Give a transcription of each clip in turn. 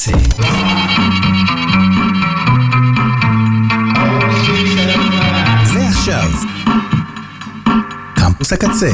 הקצה. ועכשיו, קמפוס הקצה.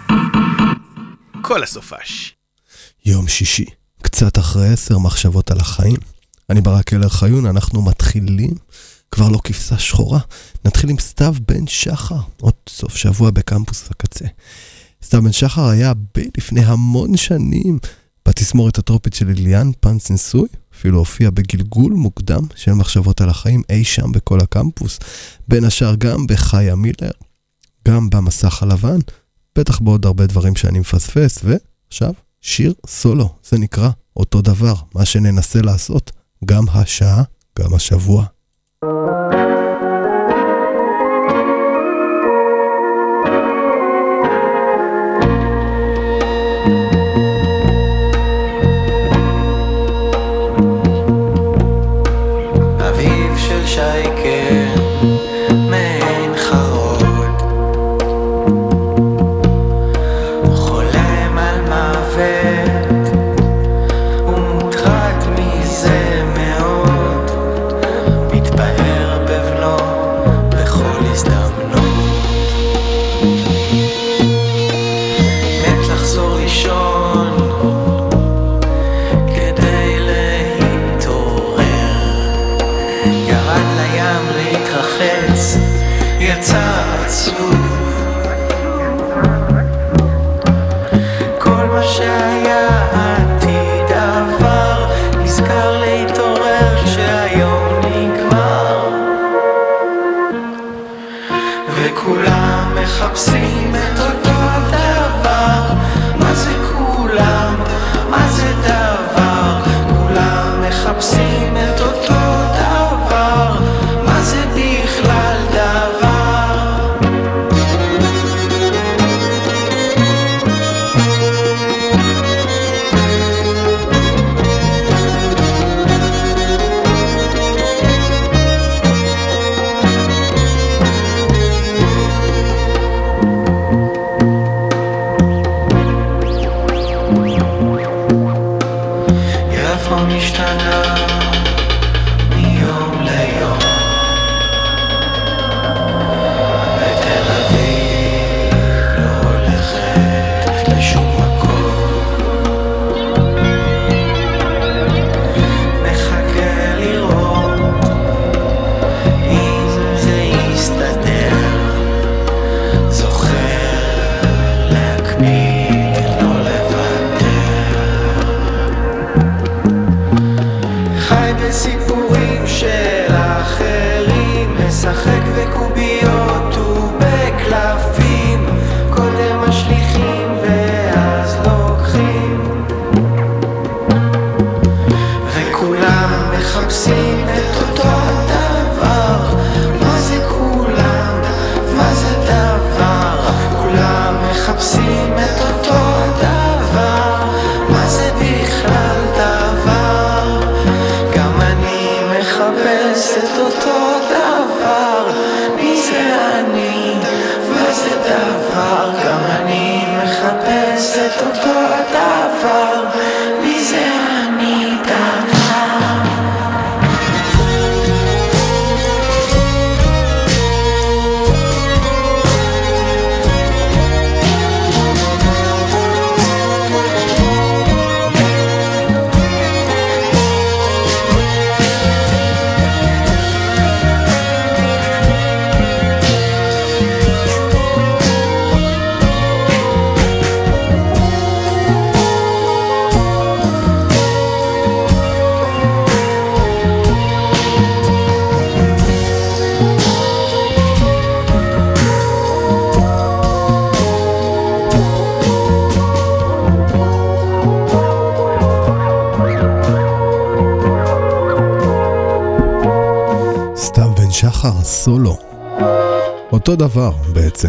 כל הסופש. יום שישי, קצת אחרי 10 מחשבות על החיים. אני ברק אלר חיון, אנחנו מתחילים, כבר לא כבשה שחורה, נתחיל עם סתיו בן שחר, עוד סוף שבוע בקמפוס הקצה. סתיו בן שחר היה לפני המון שנים בתסמורת הטרופית של ליליאן פנס ניסוי, אפילו הופיע בגלגול מוקדם של מחשבות על החיים אי שם בכל הקמפוס, בין השאר גם בחיה מילר, גם במסך הלבן, בטח בעוד הרבה דברים שאני מפספס, ועכשיו שיר סולו, זה נקרא אותו דבר, מה שננסה לעשות, גם השעה, גם השבוע. שחר סולו, אותו דבר בעצם.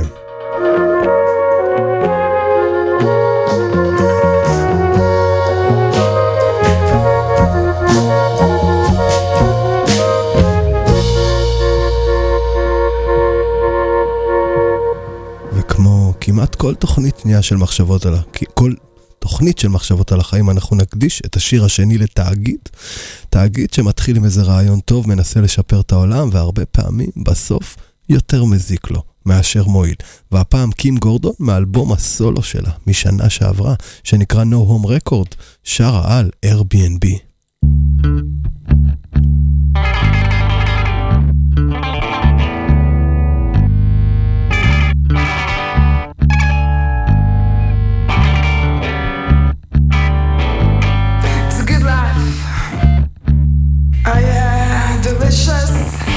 וכמו כמעט כל תוכנית שנייה של מחשבות עליו, כל בתוכנית של מחשבות על החיים אנחנו נקדיש את השיר השני לתאגיד. תאגיד שמתחיל עם איזה רעיון טוב, מנסה לשפר את העולם, והרבה פעמים בסוף יותר מזיק לו מאשר מועיל. והפעם קים גורדון מאלבום הסולו שלה משנה שעברה, שנקרא No Home Record, שרה על Airbnb. Oh yeah, delicious,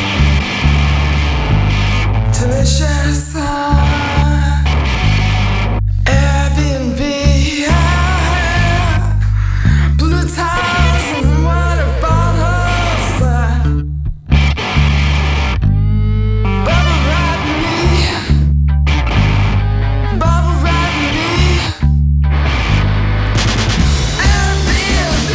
delicious. Airbnb, blue towels and water bottles. Bubble wrap me, bubble wrap me. Airbnb.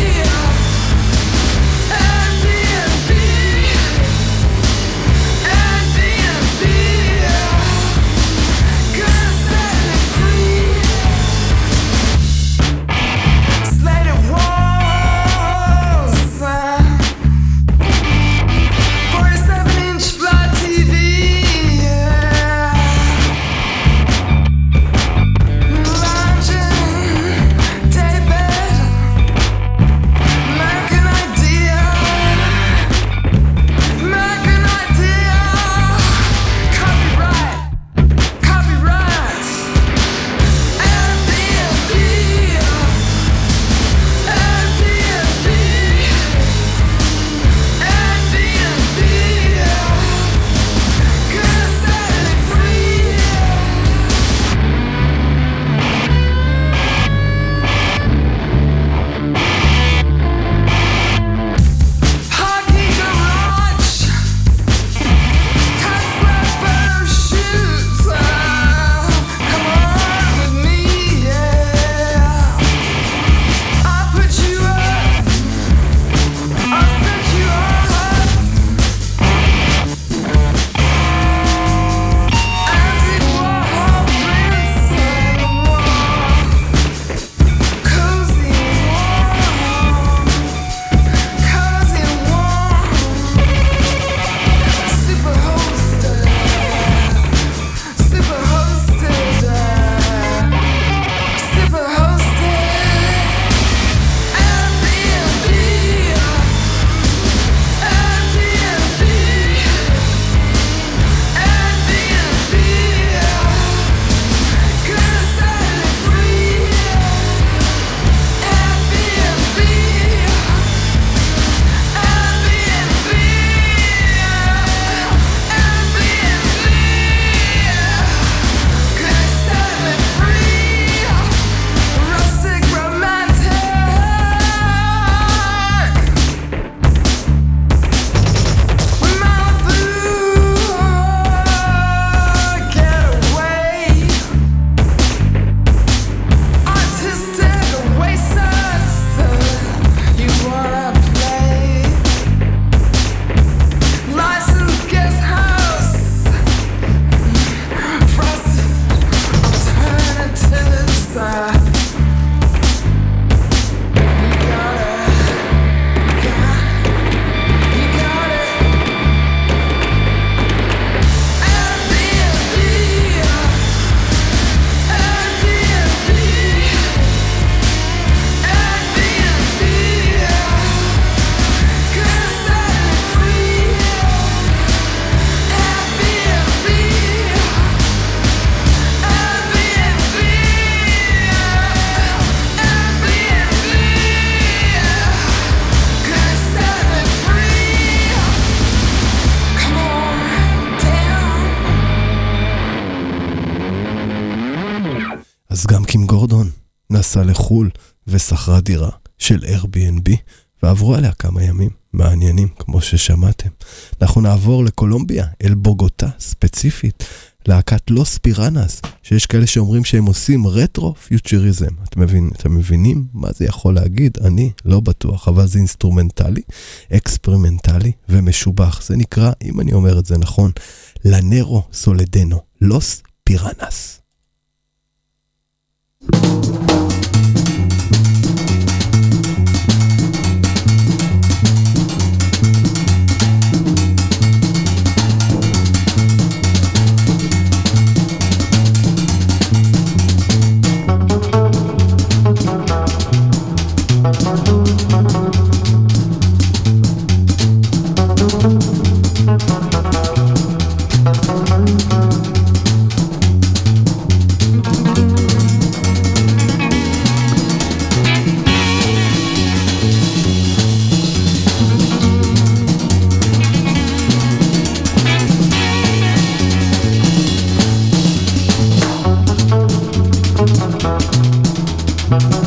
אז גם קים גורדון נסע לחול ושכרה דירה של Airbnb, ועברו עליה כמה ימים מעניינים, כמו ששמעתם. אנחנו נעבור לקולומביה, אל בוגוטה ספציפית, להקת לוס פירנס, שיש כאלה שאומרים שהם עושים רטרו-פיוטריזם. אתם מבינים מה זה יכול להגיד? אני לא בטוח, אבל זה אינסטרומנטלי, אקספרימנטלי ומשובח. זה נקרא, אם אני אומר את זה נכון, לנרו סולדנו, לוס פירנס.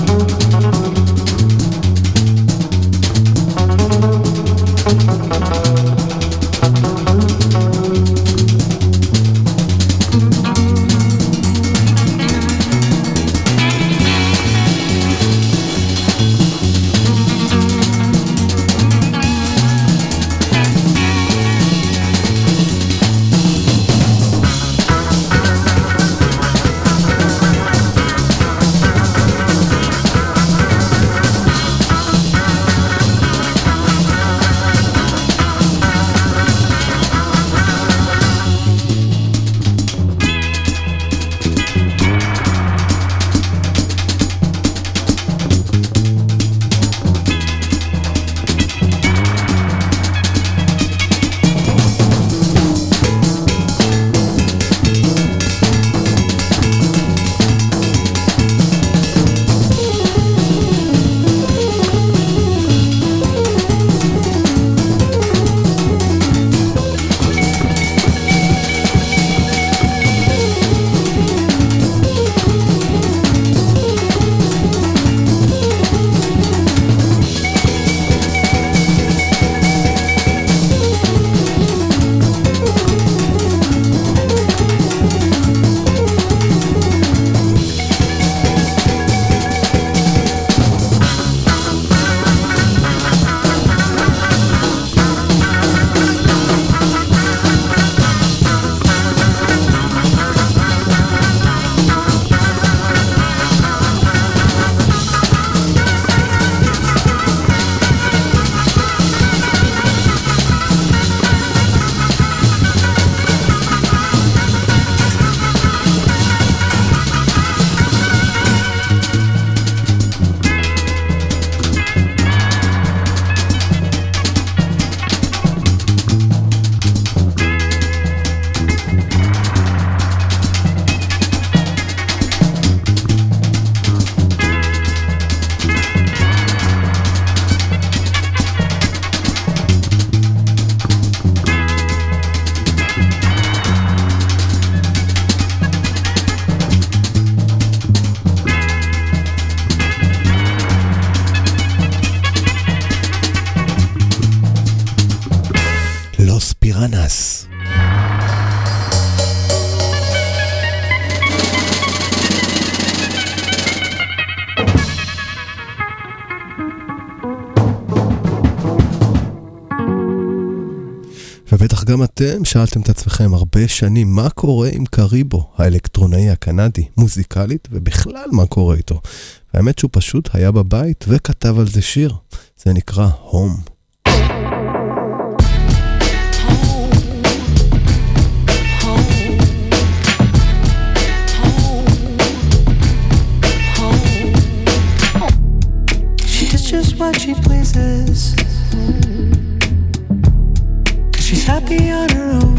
Piranhas. ובטח גם אתם שאלתם את עצמכם הרבה שנים מה קורה עם קריבו, האלקטרונאי הקנדי, מוזיקלית ובכלל מה קורה איתו. והאמת שהוא פשוט היה בבית וכתב על זה שיר. זה נקרא הום. What she pleases, 'cause she's happy on her own,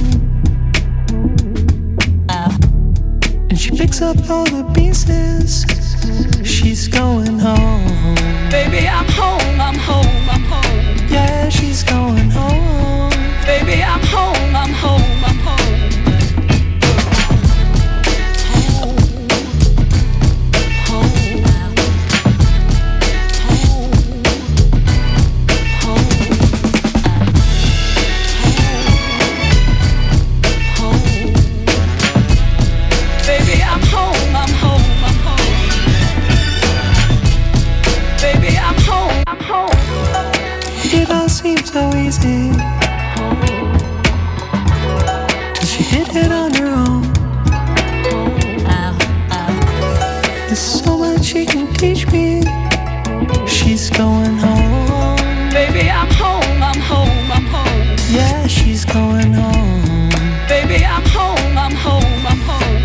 and she picks up all the pieces. She's going home. Baby, I'm home, I'm home, I'm home. Yeah, she's going home. Baby, I'm home, I'm home, I'm home. It all seems so easy, 'cause she did it on her own. There's so much she can teach me. She's going home. Baby, I'm home, I'm home, I'm home. Yeah, she's going home. Baby, I'm home, I'm home, I'm home.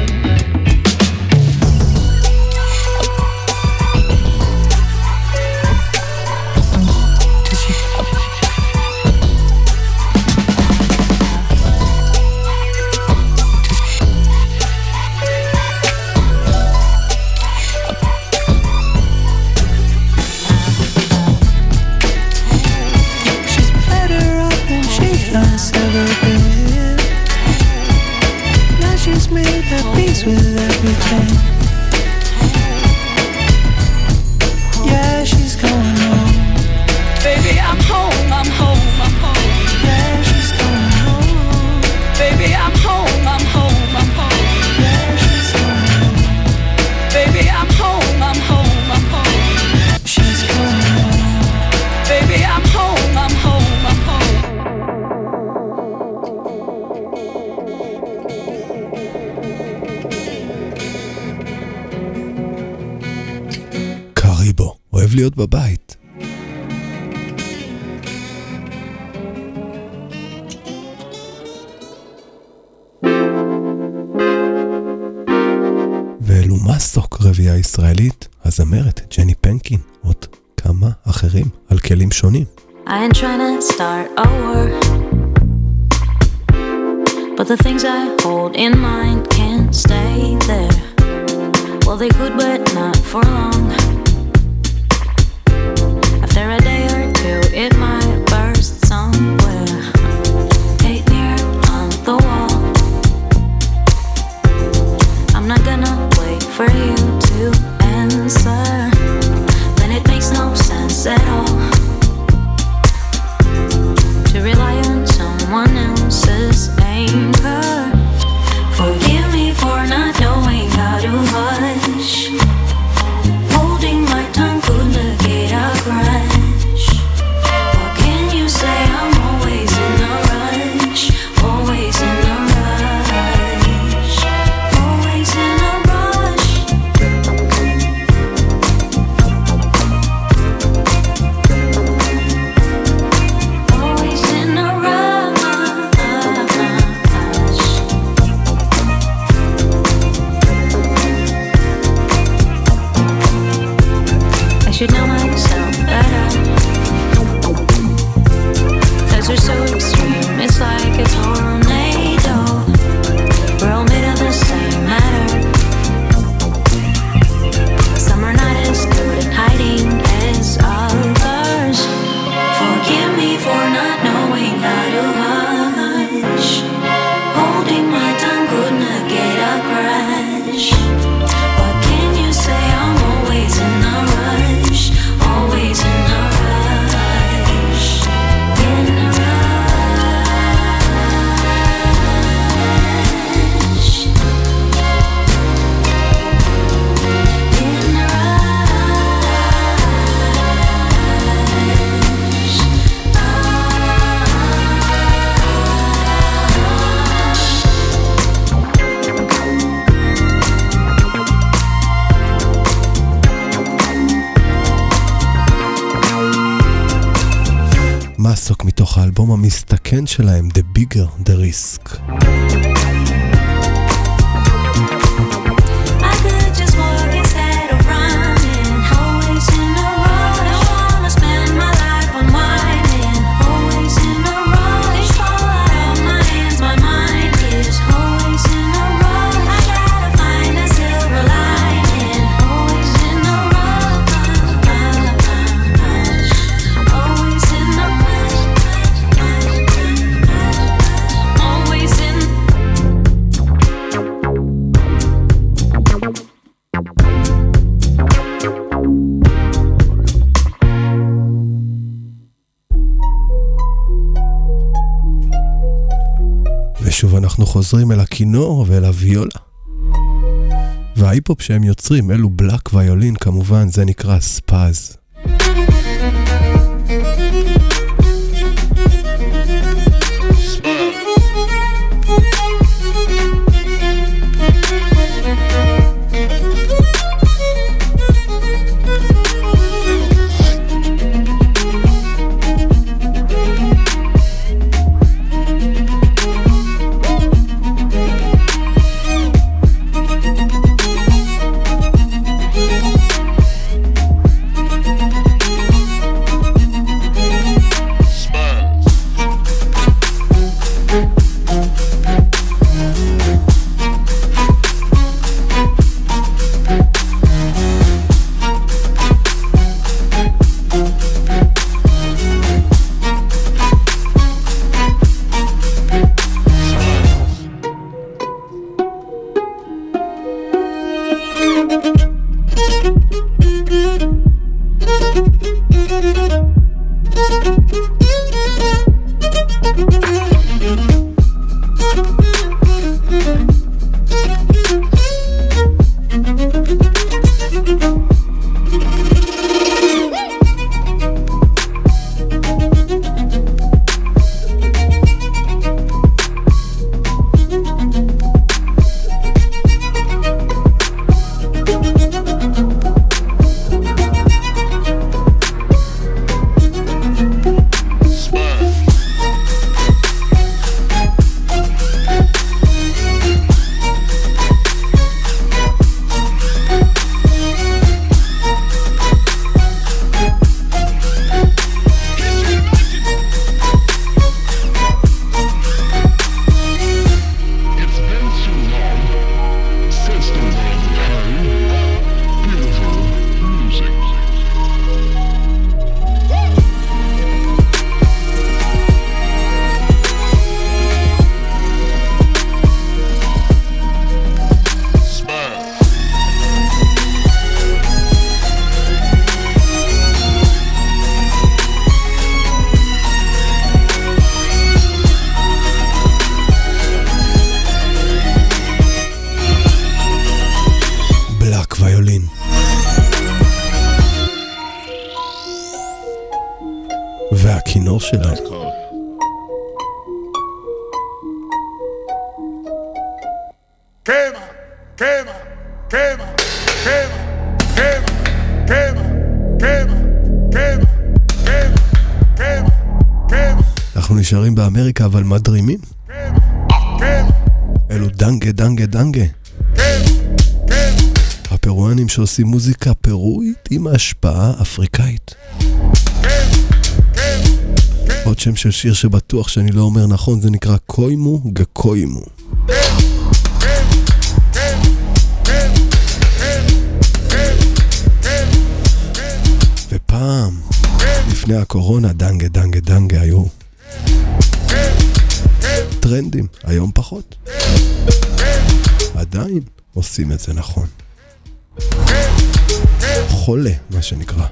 She's better off than she has ever been. אוהב להיות בבית. ואלו מסוק רביעה ישראלית, הזמרת ג'ני פנקין, עוד כמה אחרים על כלים שונים. I ain't trying to start a war, but the things I hold in mind can't stay there. Well, they could, but not for long. After a day or two, it might burst somewhere. Hate mirror on the wall. I'm not gonna wait for you to answer when it makes no sense at all to rely on someone else's anchor. Forgive me for not knowing how to hush. Holding my tongue could negate a crash. What can you say? I'm always in a rush. Always in a rush. Always in a rush. Always in a rush. I should know myself better, 'cause we're so extreme. It's like a tornado. We're all made of the same matter. Some are not as good at hiding as others. Forgive me for not knowing how to hush. Holding my tongue could negate a crash. What can you say? I'm always in a rush. Always in a rush. In a rush. In a מסוק מתוך האלבום המסתכן שלהם, The Bigger the Risk. I could just walk instead of running. Always in a rush. I wanna spend my life unwinding. Always in a rush. They fall out of my hands. My mind is always in a rush. I gotta find a silver lining. Always in a rush. Always in a rush. Always in. ושוב אנחנו חוזרים אל הכינור ואל הוויולה. וההיפופ שהם יוצרים, אלו בלק ויולין כמובן, זה נקרא ספאז. הכינור שלהם. Quema, quema, quema, quema, quema, quema, quema, quema, quema, quema, quema. אנחנו נשארים באמריקה אבל מדרימים. אלו דנגה דנגה דנגה. הפרואנים שעושים מוזיקה פרואית עם השפעה אפריקאית. עוד שם של שיר שבטוח שאני לא אומר נכון, זה נקרא קוימו גקוימו. ופעם לפני הקורונה דנגה דנגה דנגה היו טרנדים, היום פחות. עדיין עושים את זה נכון. חולה, מה שנקרא.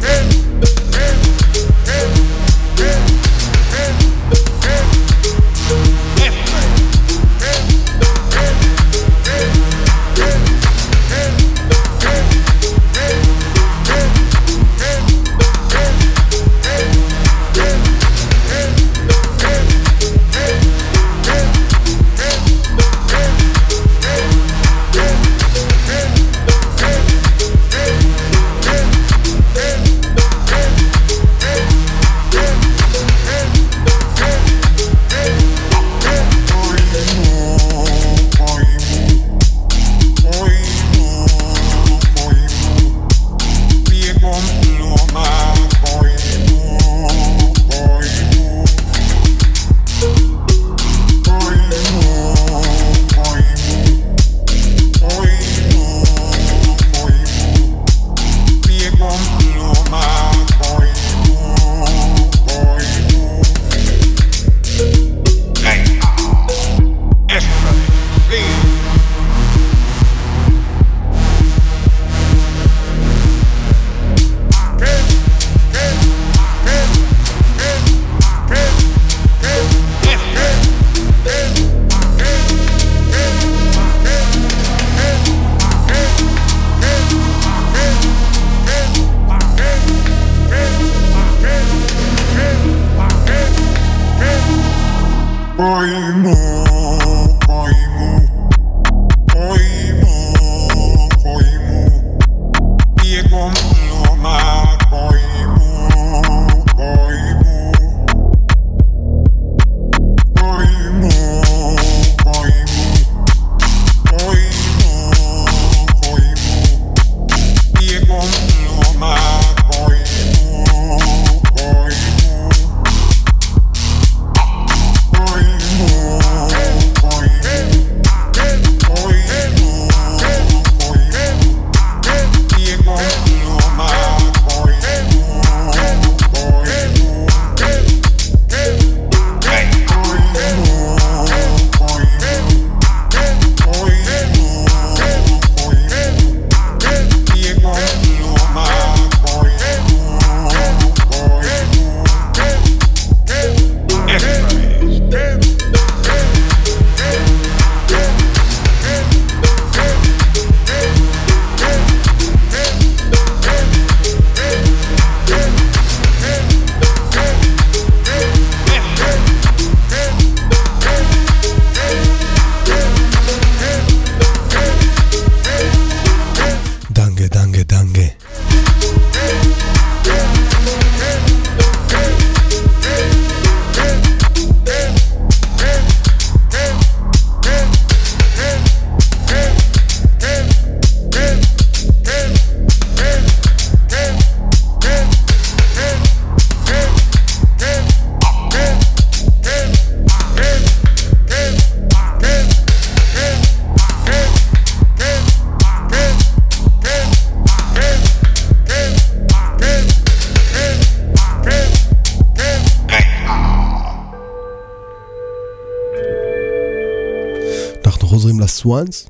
חוזרים לסוואנס,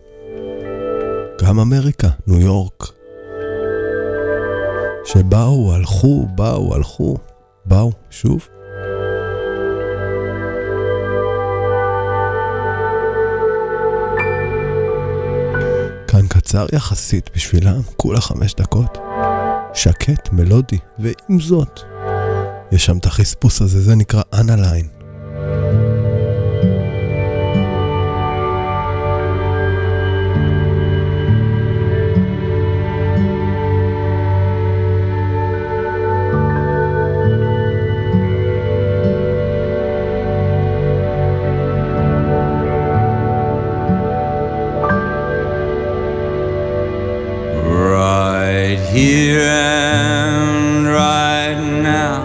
גם אמריקה, ניו יורק, שבאו, הלכו, באו, שוב. כאן קצר יחסית בשבילם, כולה 5 דקות. שקט, מלודי, ועם זאת, יש שם את החספוס הזה, זה נקרא אנליין. Here and right now,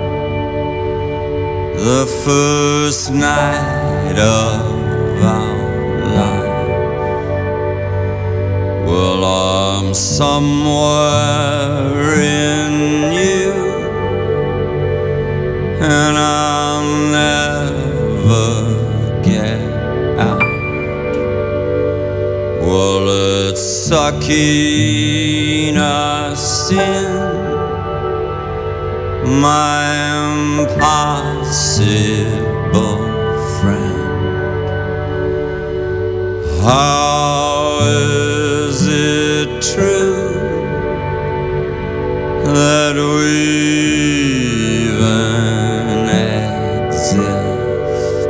the first night of our life. Well, I'm somewhere in you, and I'll never get out. Well, it's sucking us in, my impossible friend. How is it true that we even exist?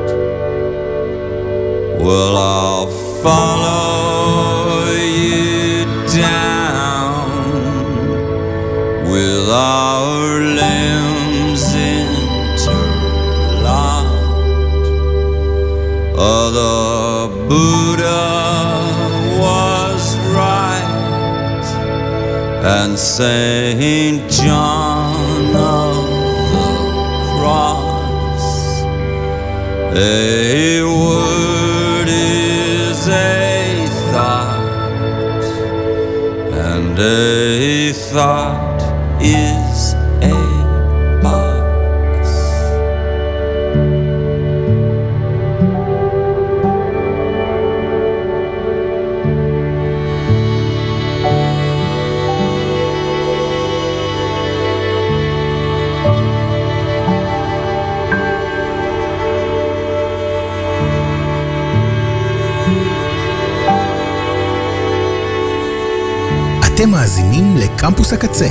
Well, I'll follow with our limbs interlocked. The Buddha was right, and Saint John of the Cross. A word is a thought, and a thought is a box. אתם מאזינים לקמפוס הקצה.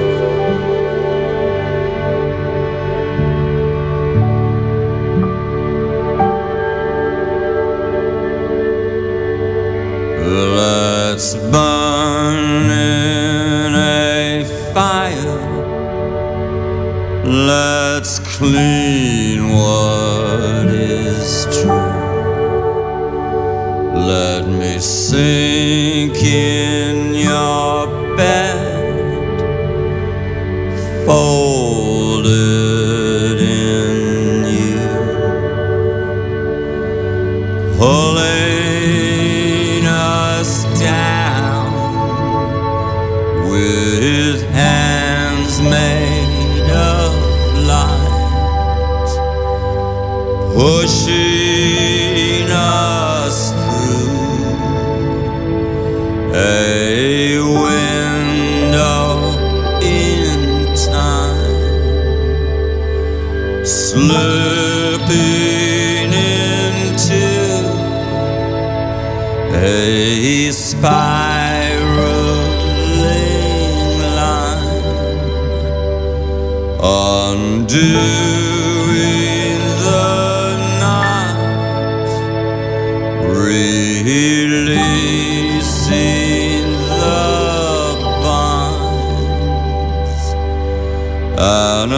Let's burn in a fire. Let's clean what is true. Let me sink in your bed, folded in you, pulling us down with hands made of light, pushing us through a window in time, slipping into a spiraling line, undoing the knot, releasing the bonds, and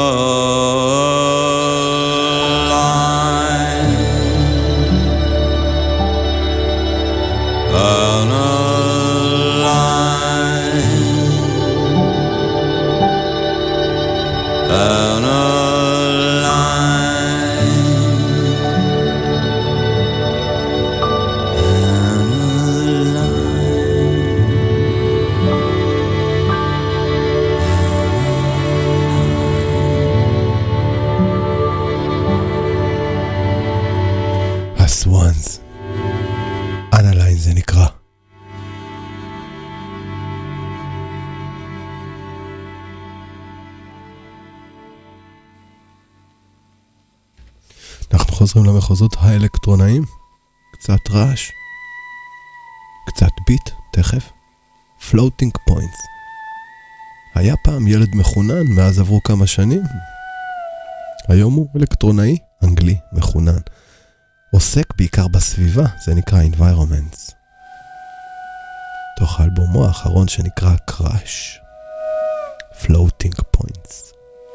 הסוואנס. אנליין זה נקרא. אנחנו חוזרים למחוזות האלקטרונאים. קצת רעש, קצת ביט, תכף. Floating Points. היה פעם ילד מחונן, מאז עברו כמה שנים. היום הוא אלקטרונאי אנגלי מחונן. עוסק בעיקר בסביבה, זה נקרא Environments. תוך האלבומו האחרון שנקרא Crash, Floating Points.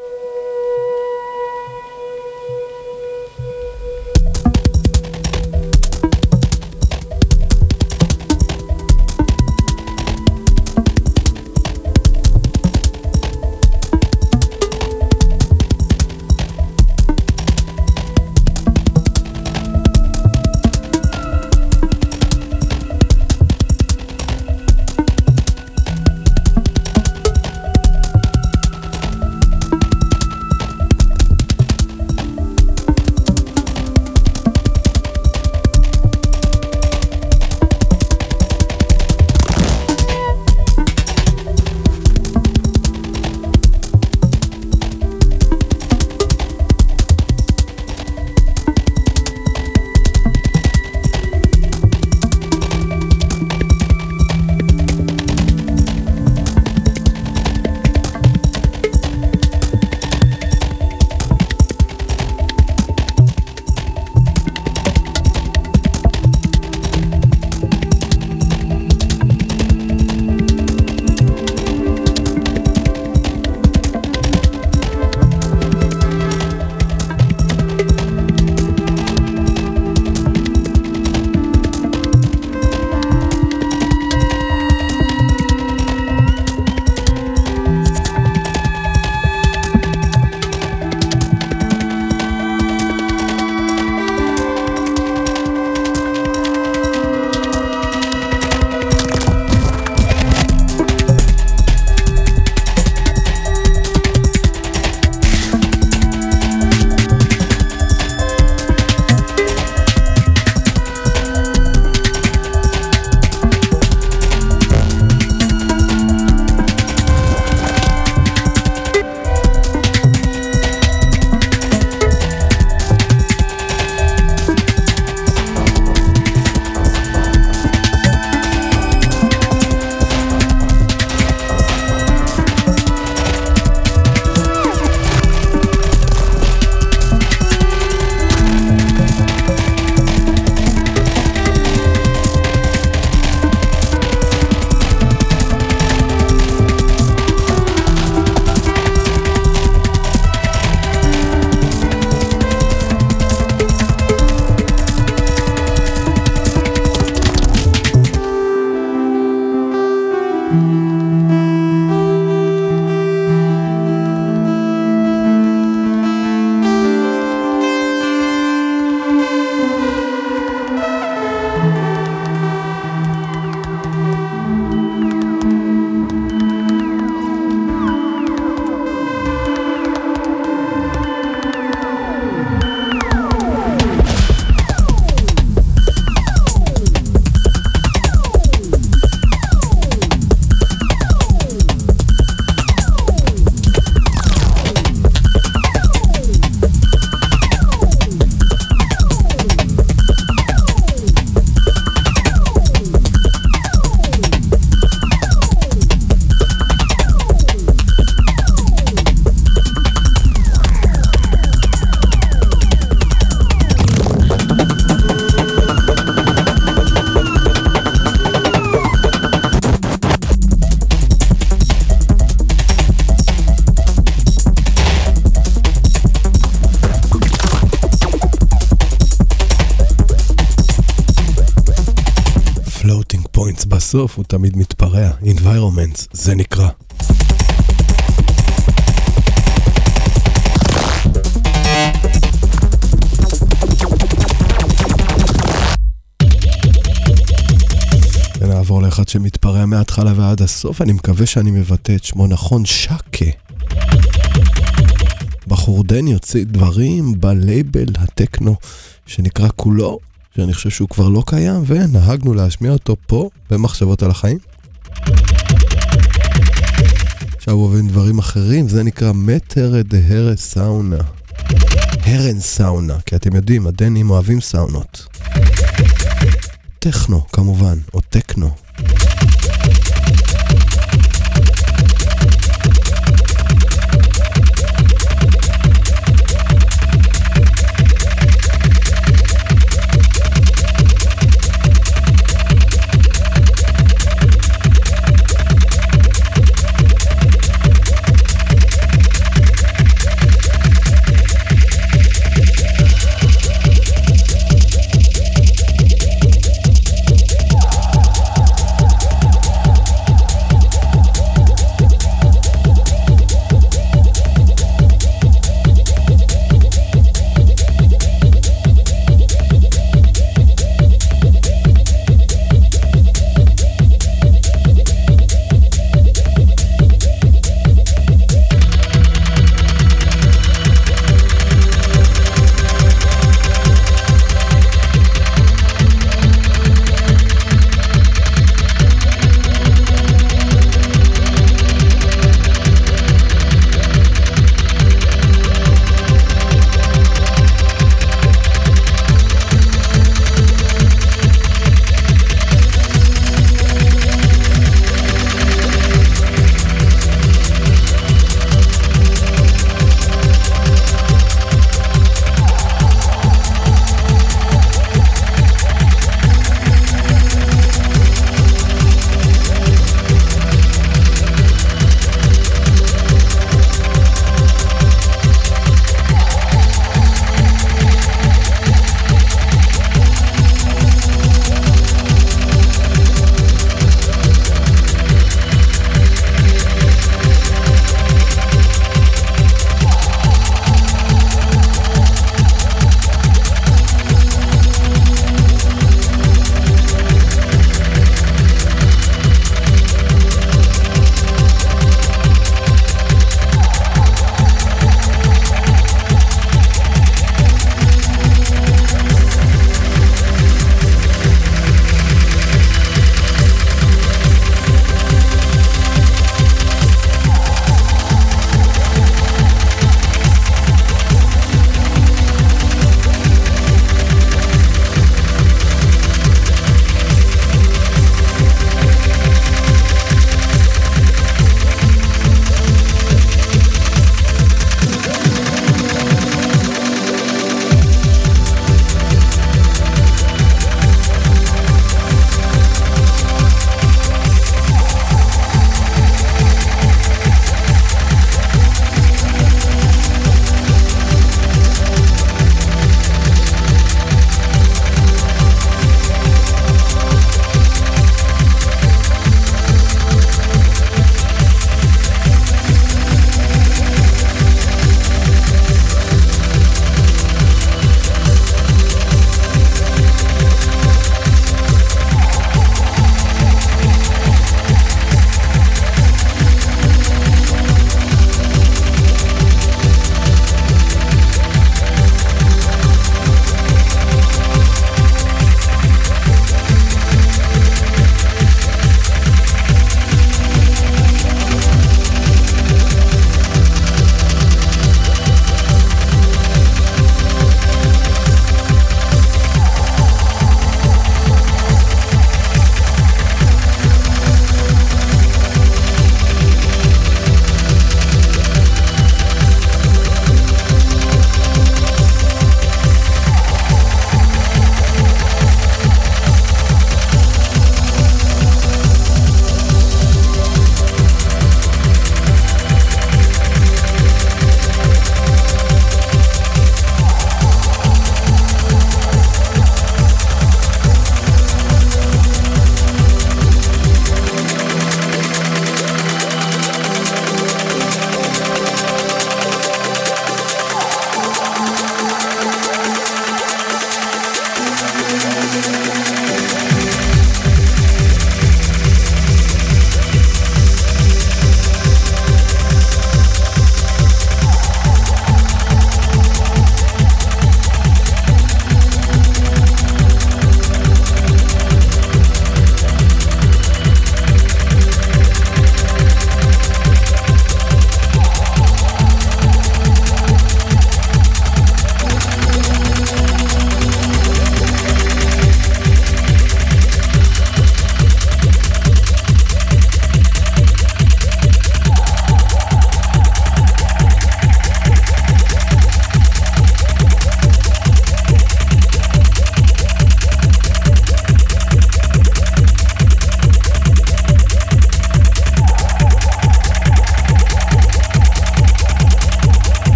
בסוף הוא תמיד מתפרע. Environments, זה נקרא. ונעבור לאחד שמתפרע מההתחלה ועד הסוף. אני מקווה שאני מבטא את שמו נכון, שקה. בחור דני יוצא דברים בלייבל הטקנו שנקרא כולו, שאני חושב שהוא כבר לא קיים, ונהגנו להשמיע אותו פה במחשבות על החיים. עכשיו עוברים דברים אחרים, זה נקרא מטר דהרס סאונה. הרן סאונה, כי אתם יודעים, הדנים אוהבים סאונות. טכנו כמובן, או טקנו.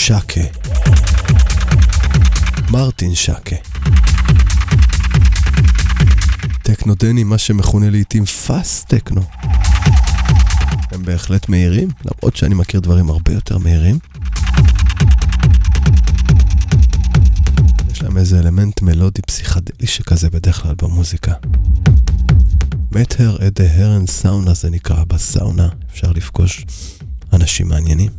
שקה. מרטין שקה. טקנו דני, מה שמכונה לעתים פאסט טקנו. הם בהחלט מהירים, למרות שאני מכיר דברים הרבה יותר מהירים. יש להם איזה אלמנט מלודי פסיכדלי שכזה בדרך כלל במוזיקה. מטר את ההרן סאונה זה נקרא, בסאונה אפשר לפגוש אנשים מעניינים.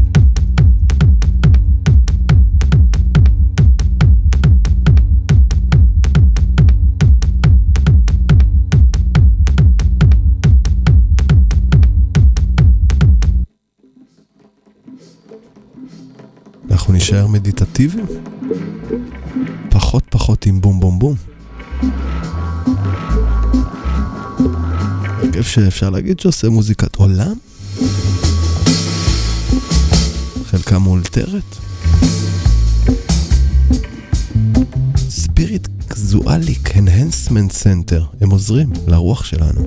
אנחנו נשאר מדיטטיביים, פחות עם בום בום בום. הרכב שאפשר להגיד שעושה מוזיקת עולם, חלקה מאולתרת. ספיריט קזואליק אנהנסמנט סנטר, הם עוזרים לרוח שלנו.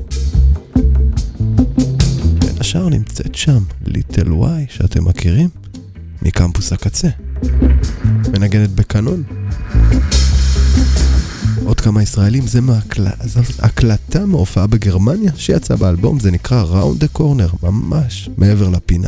בין השאר נמצאת שם ליטל וואי שאתם מכירים מקמפוס הקצה, מנגנת בקנון. עוד כמה ישראלים, זה הקלטה מהופעה בגרמניה שיצא באלבום, זה נקרא Round the Corner, ממש מעבר לפינה.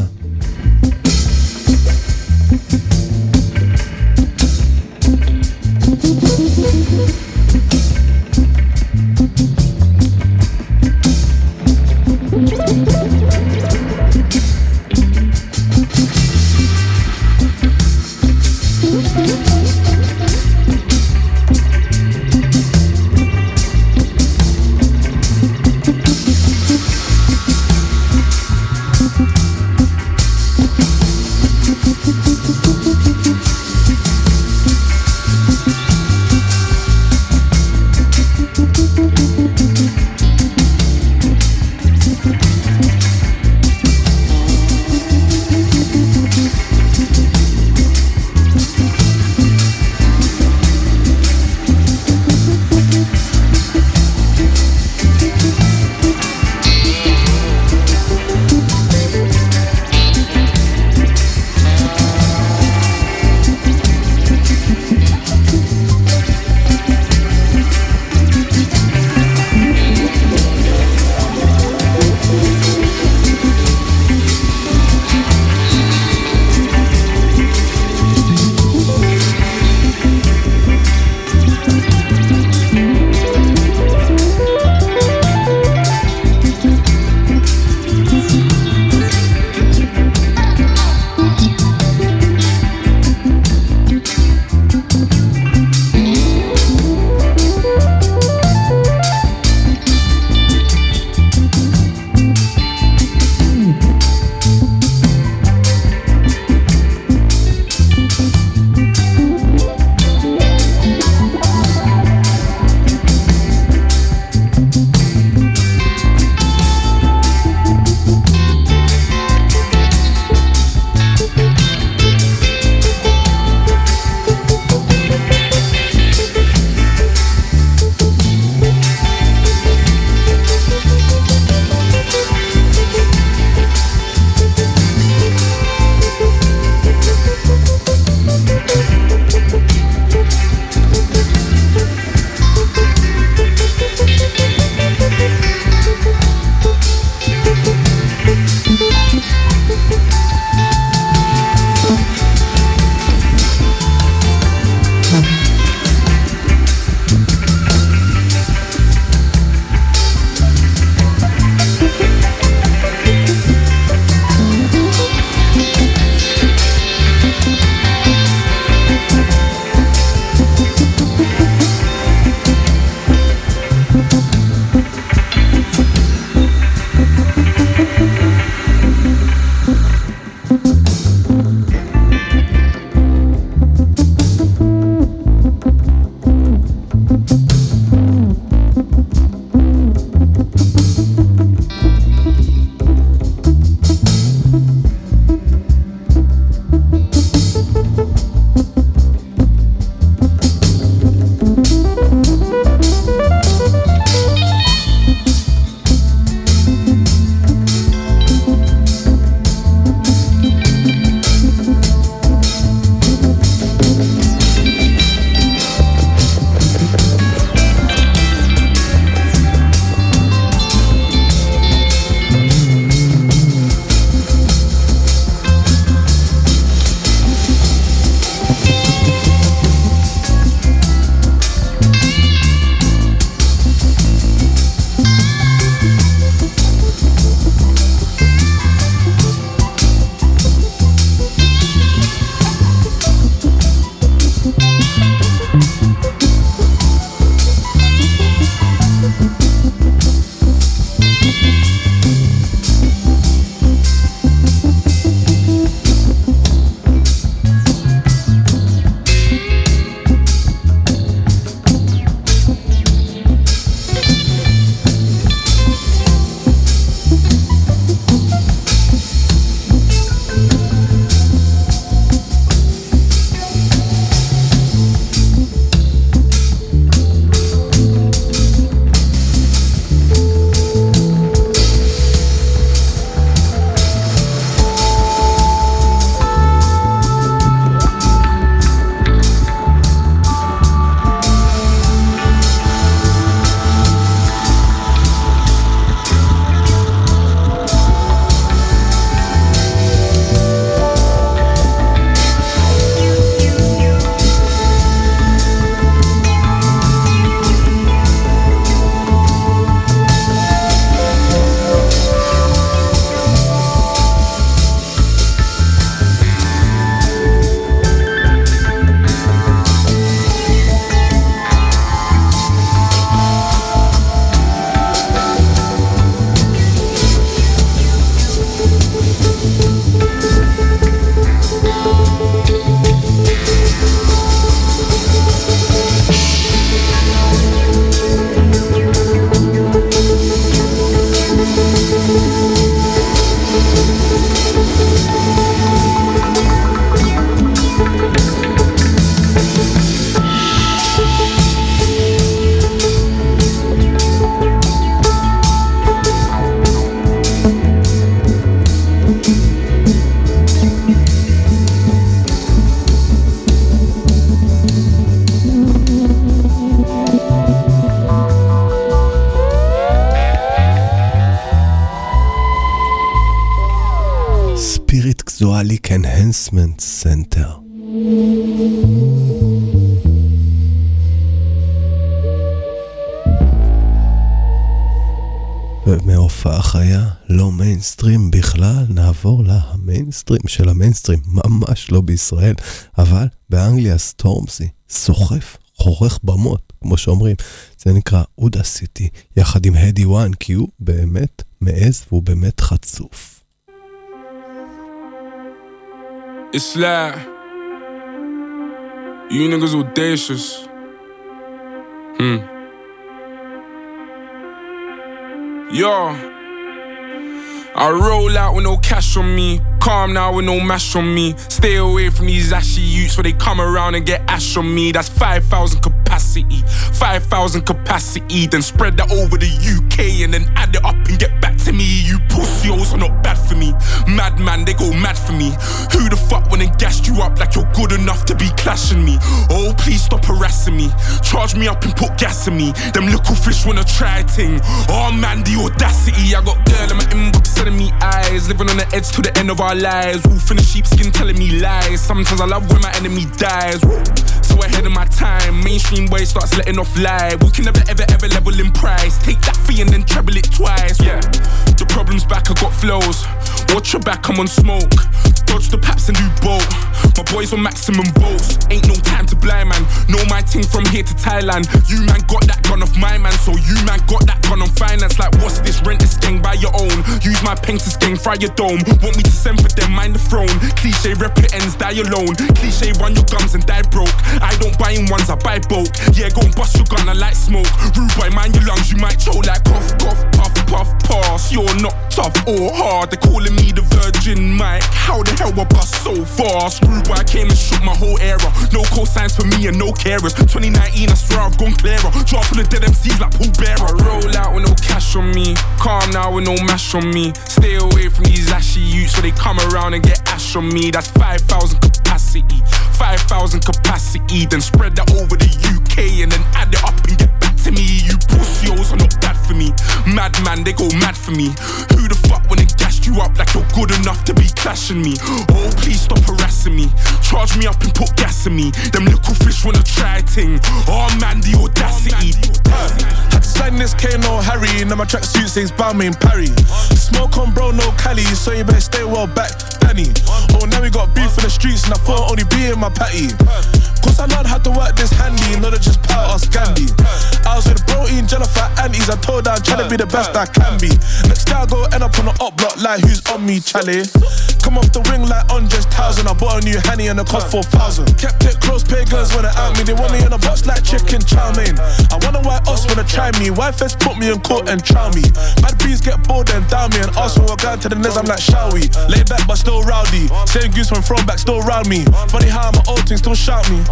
Spirit Xoalic Enhancement Center. ומהופעה חיה, לא מיינסטרים בכלל, נעבור למיינסטרים של המיינסטרים, ממש לא בישראל, אבל באנגליה סטורמזי, סוחף, חורך במות, כמו שאומרים, זה נקרא אודה סיטי, יחד עם הדי וואן, כי הוא באמת מעז והוא באמת חצוף. It's like you niggas audacious. Yo, I roll out with no cash on me, calm now with no mash on me. Stay away from these ashy youths where they come around and get ash on me. That's 5,000 capacity, 5,000 capacity. Then spread that over the UK and then add it up and get back to me. You pussios are not bad for me. Madman, they go mad for me. Who the fuck went and gassed you up like you're good enough to be clashing me? Oh, please stop harassing me. Charge me up and put gas in me. Them little fish wanna try ting. Oh man, the audacity. I got girl in my inbox sending me eyes. Living on the edge to the end of our lives. Wolf in the sheepskin telling me lies. Sometimes I love when my enemy dies. So ahead of my time. Mainstream boy starts letting off live. We can never ever ever level in price. Take that fee and then treble it twice. Yeah, the problem's back, I got flows. Watch your back, I'm on smoke. Dodge the paps and do bolt. My boys on maximum bolts. Ain't no time to blind man. Know my ting from here to Thailand. You man got that gun off my man. So you man got that gun on finance. Like what's this? Rent this gang by your own. Use my pen to skeng, fry your dome. Want me to send for them, mind the throne. Cliche rep it ends, die alone. Cliche run your gums and die broke. I don't buy in ones, I buy bulk. Yeah, go and bust your gun, I like smoke. Rude boy, mind your lungs, you might choke like cough, cough, puff, puff, pass. You're not tough or hard. They're calling me the Virgin Mike. How the hell I bust so fast? Rude boy, I came and shook my whole era. No cosigns for me and no carers. 2019, I swear I've gone clearer. Drop full of dead MCs like Paul Bearer. I roll out with no cash on me. Calm now with no mash on me. Stay away from these ashy youths where they come around and get ash on me. That's 5,000 capacity, 5,000 capacity. Then spread that over the UK and then add it up and get back to me. You pussios are not bad for me. Madman, they go mad for me. Who the fuck went and gassed you up like you're good enough to be clashing me? Oh, please stop harassing me. Charge me up and put gas in me. Them little fish wanna try ting. Oh man, the audacity. Had to sign this K, no Harry. Now my tracksuit says Balmain Parry. Smoke on bro, no Cali, so you better stay well back, Danny. Oh, now we got beef in the streets and I thought only be in my patty. Cause I learned how to work this handy, not to just power us Gandhi. I was with bro eating Jennifer aunties, I told her I'm trying to be the best I can be. Next day I go end up on the up block like who's on me, Charlie. Come off the ring like Andres 1000, I bought a new Hanny and it cost 4,000. Kept it close, pagans wanna out me, they want me in a box like chicken chow mein. I wonder why us wanna try me, why feds put me in court and chow me. Bad bees get bored and down me, and ask when we're going to the nez, I'm like shall we. Lay back but still rowdy, same goose when thrown back still round me. Funny how my old thing still shout me.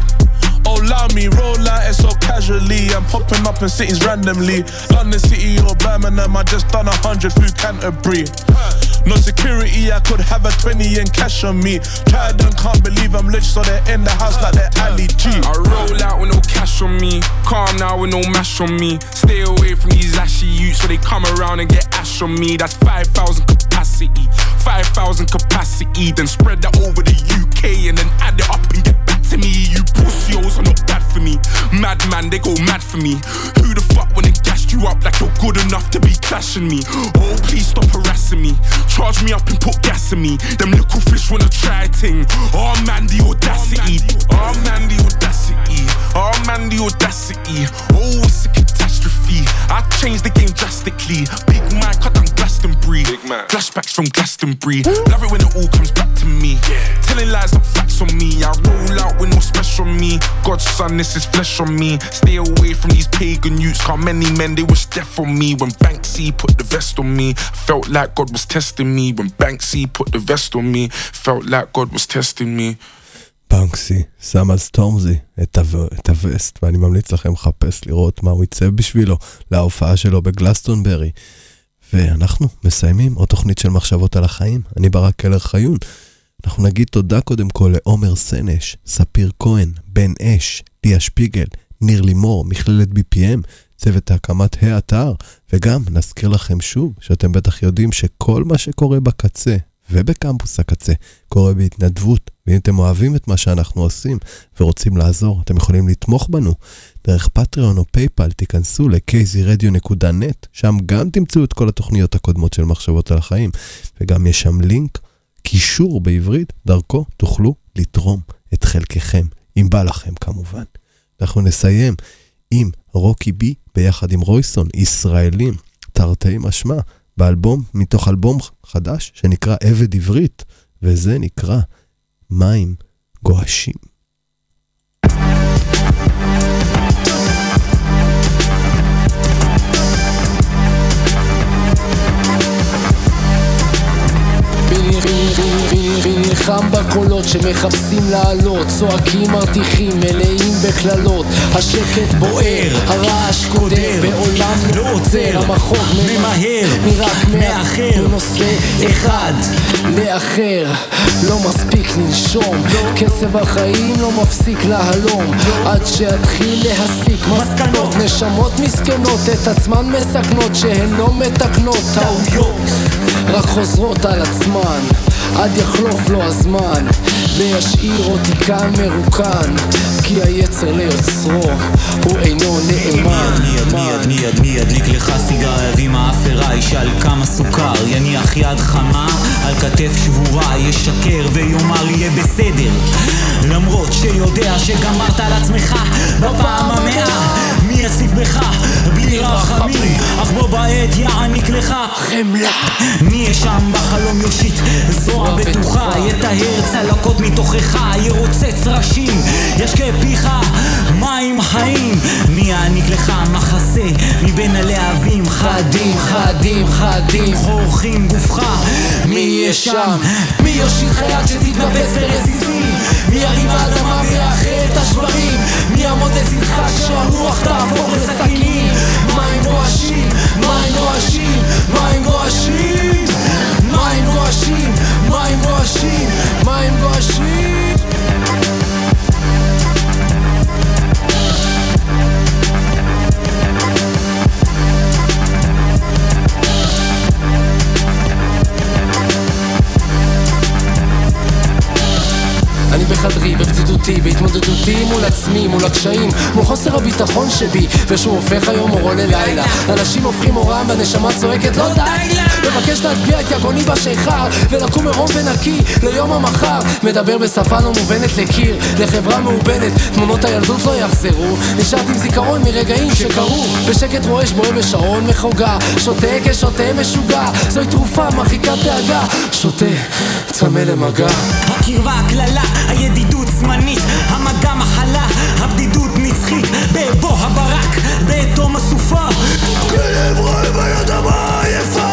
Oh, allow me, roll out it so casually. I'm popping up in cities randomly. London City or Birmingham, I just done 100 through Canterbury. No security, I could have a 20 in cash on me. Tried and can't believe I'm rich, so they're in the house like they're Ali G. I roll out with no cash on me, calm now with no mash on me. Stay away from these ashy youths, so they come around and get ash on me. That's 5,000 capacity, 5,000 capacity. Then spread that over the UK and then add it up and get back to me. You pussios are not bad for me. Madman, they go mad for me. Who the fuck when they gassed you up like you're good enough to be clashing me? Oh, please stop harassing me. Charge me up and put gas in me. Them little fish wanna try ting. Oh man, the audacity. Oh man, the audacity. Oh man, the audacity. Oh, it's a catastrophe. I changed the game drastically. Big man, cut down Glastonbury. Flashbacks from Glastonbury. Love it when it all comes back to me. Telling lies, not facts on me. I roll out with no special on me. God's son, this is flesh on me. Stay away from these pagan youths. Cause many men, they wish death on me. When Banksy put the vest on me, felt like God was testing me. When Banksy put the vest on me, felt like God was testing me. בנקסי שם על סטורמזי את הווסט, ואני ממליץ לכם לחפש לראות מה הוא ייצב בשבילו להופעה שלו בגלסטונברי. ואנחנו מסיימים עוד תוכנית של מחשבות על החיים. אני ברק קלר חיון. אנחנו נגיד תודה קודם כל לעומר סנש, ספיר כהן, בן אש, ליה שפיגל, ניר לימור, מכללת BPM, צוות הקמת האתר, וגם נזכיר לכם שוב שאתם בטח יודעים שכל מה שקורה בקצה ובקמפוס הקצה קורה בהתנדבות, ואם אתם אוהבים את מה שאנחנו עושים ורוצים לעזור, אתם יכולים לתמוך בנו דרך פטריון או פייפל. תיכנסו ל-kzradio.net, שם גם תמצאו את כל התוכניות הקודמות של מחשבות על החיים, וגם יש שם לינק, קישור בעברית, דרכו תוכלו לתרום את חלקכם, אם בא לכם כמובן. אנחנו נסיים עם רוקי בי ביחד עם רויסון, ישראלים, תרתי משמע, באלבום, מתוך אלבום חדש שנקרא עבד עברית, וזה נקרא מים גועשים. נלחם בקולות שמחפשים לעלות, צועקים מרתיחים מלאים בכללות, השקט בוער, הרעש קודר, בעולם לא עוצר, המחוג ממהר, מרק מאחר, נושא אחד לאחר, לא מספיק לנשום, קצב החיים לא מפסיק להלום, עד שיתחיל להסיק מסקנות, נשמות מסכנות את עצמן מסכנות, שהן לא מתקנות טעויות, רק חוזרות על עצמן, עד יחלוף לו הזמן וישאיר אותי כאן מרוקן, כי היצר ליוצרו הוא אינו נאמן. מי ידליק לך סיגריה ועם האפרה ישאל כמה סוכר, יניח יד חמה על כתף שבורה, ישקר ויומר יהיה בסדר, למרות שיודע שגמרת על עצמך בפעם המאה. מי יסיף בך בלי רחמים, אך בו בעת יעניק לך חמלה. מי ישם בחלום יושיט זרוע בטוחה, יטהר צלקות מתוכך, ירוצץ ראשים, ישקה פיך מים חיים. מי יעניק לך מחסה מבין הלהבים, חדים חדים חדים חורכים גופך. מי יהיה שם? מי יושיט חייד שתתנבס לרסיסים? מי ירים האדמה ויאחר את השברים? מי יעמוד לצדך כשהרוח תהפוך לסכינים? מים גועשים, מים גועשים, מים גועשים, מים גועשים, מים גועשים, מים גועשים. אני בחדרי, בבדידותי, בהתמודדותי מול עצמי, מול הקשיים, מול חוסר הביטחון שבי, ושהוא הופך היום אורון ללילה. אנשים הופכים אורם והנשמה צועקת לא די לה. מבקש להטביע את יגוני בשיכר ולקום מרום ונקי ליום המחר. מדבר בשפה לא מובנת לקיר, לחברה מאובנת, תמונות הילדות לא יחזרו. נשארת עם זיכרון מרגעים שקרו, בשקט רועש בוהה בשעון מחוגה, שותה כשותה משוגע, זוהי תרופה מרחיקת דאגה, שותה צמא למגע. הקרבה הכללה, הידידות זמנית, המגע מחלה, הבדידות נצחית, בבוא הברק, בתום הסופה, כלב רואה ביד אמה יפה.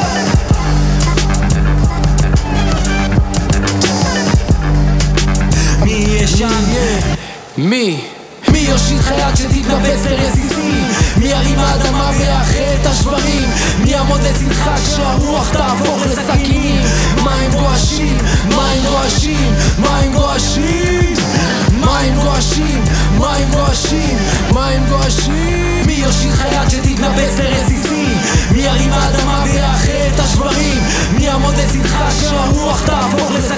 מי יהיה שם? מי יושיט חייד שתתנבס לרסיסים? מי ירים האדמה ויאחר את השברים? מי יעמוד לצדך כשהרוח תהפוך לסכינים? מים גועשים, מים גועשים, מים גועשים, מים גועשים, מים גועשים, מים גועשים. מי יושיט חייד שתתנבס לרסיסים? מי ירים האדמה ויאחר את השברים? מי יעמוד לצדך כשהרוח תהפוך לסכינים?